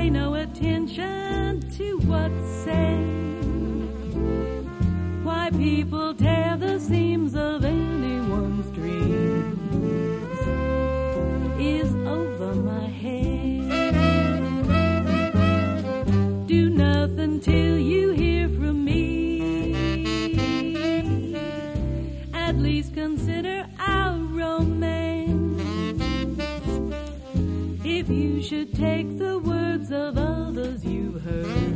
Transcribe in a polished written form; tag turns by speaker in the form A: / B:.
A: pay no attention to what's said. Why people tear the seams of anyone's dreams is over my head. Do nothing till you hear from me. At least consider our romance. If you should take the words of others you've heard